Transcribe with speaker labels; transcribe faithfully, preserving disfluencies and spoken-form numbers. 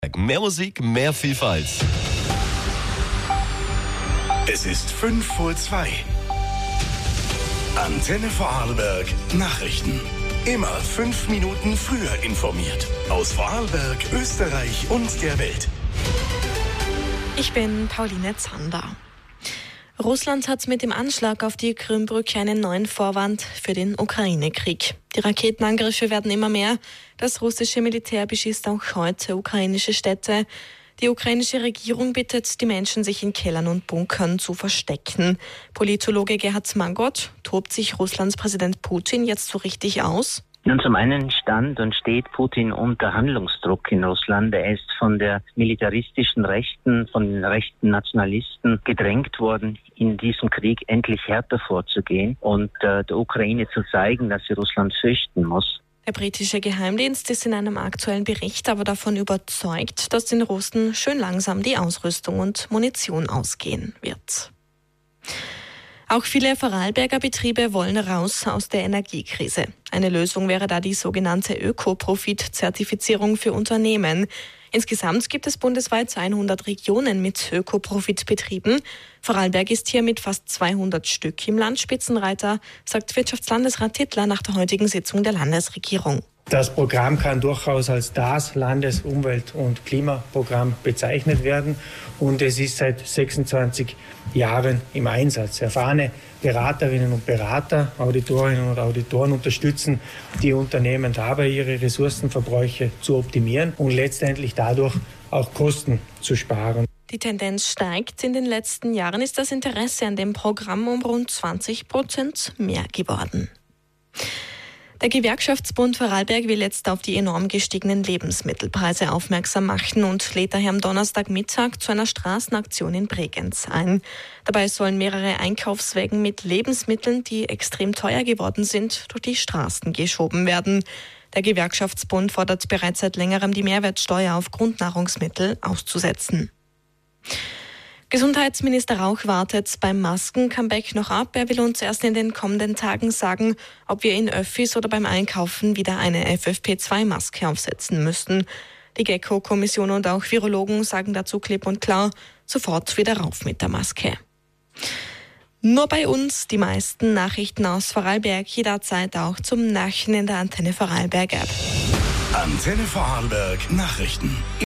Speaker 1: Mehr Musik, mehr Vielfalt.
Speaker 2: Es ist fünf vor zwei. Antenne Vorarlberg Nachrichten. Immer fünf Minuten früher informiert. Aus Vorarlberg, Österreich und der Welt.
Speaker 3: Ich bin Pauline Zander. Russland hat mit dem Anschlag auf die Krimbrücke einen neuen Vorwand für den Ukraine-Krieg. Die Raketenangriffe werden immer mehr. Das russische Militär beschießt auch heute ukrainische Städte. Die ukrainische Regierung bittet die Menschen, sich in Kellern und Bunkern zu verstecken. Politologe Gerhard Mangot: Tobt sich Russlands Präsident Putin jetzt so richtig aus?
Speaker 4: Nun, zum einen stand und steht Putin unter Handlungsdruck in Russland. Er ist von der militaristischen Rechten, von den rechten Nationalisten gedrängt worden, in diesem Krieg endlich härter vorzugehen und äh, der Ukraine zu zeigen, dass sie Russland fürchten muss.
Speaker 3: Der britische Geheimdienst ist in einem aktuellen Bericht aber davon überzeugt, dass den Russen schön langsam die Ausrüstung und Munition ausgehen wird. Auch viele Vorarlberger Betriebe wollen raus aus der Energiekrise. Eine Lösung wäre da die sogenannte Öko-Profit-Zertifizierung für Unternehmen. Insgesamt gibt es bundesweit hundert Regionen mit Öko-Profit-Betrieben. Vorarlberg ist hier mit fast zweihundert Stück im Land Spitzenreiter, sagt Wirtschaftslandesrat Tittler nach der heutigen Sitzung der Landesregierung.
Speaker 5: Das Programm kann durchaus als das Landes-, Umwelt- und Klimaprogramm bezeichnet werden und es ist seit sechsundzwanzig Jahren im Einsatz. Erfahrene Beraterinnen und Berater, Auditorinnen und Auditoren unterstützen die Unternehmen dabei, ihre Ressourcenverbräuche zu optimieren und letztendlich dadurch auch Kosten zu sparen.
Speaker 3: Die Tendenz steigt. In den letzten Jahren ist das Interesse an dem Programm um rund zwanzig Prozent mehr geworden. Der Gewerkschaftsbund Vorarlberg will jetzt auf die enorm gestiegenen Lebensmittelpreise aufmerksam machen und lädt daher am Donnerstagmittag zu einer Straßenaktion in Bregenz ein. Dabei sollen mehrere Einkaufswägen mit Lebensmitteln, die extrem teuer geworden sind, durch die Straßen geschoben werden. Der Gewerkschaftsbund fordert bereits seit längerem, die Mehrwertsteuer auf Grundnahrungsmittel auszusetzen. Gesundheitsminister Rauch wartet beim Masken-Comeback noch ab. Er will uns erst in den kommenden Tagen sagen, ob wir in Öffis oder beim Einkaufen wieder eine F F P zwei Maske aufsetzen müssen. Die GECKO-Kommission und auch Virologen sagen dazu klipp und klar, sofort wieder rauf mit der Maske. Nur bei uns die meisten Nachrichten aus Vorarlberg, jederzeit auch zum Nachrichten in der Antenne Vorarlberg App.
Speaker 2: Antenne Vorarlberg Nachrichten.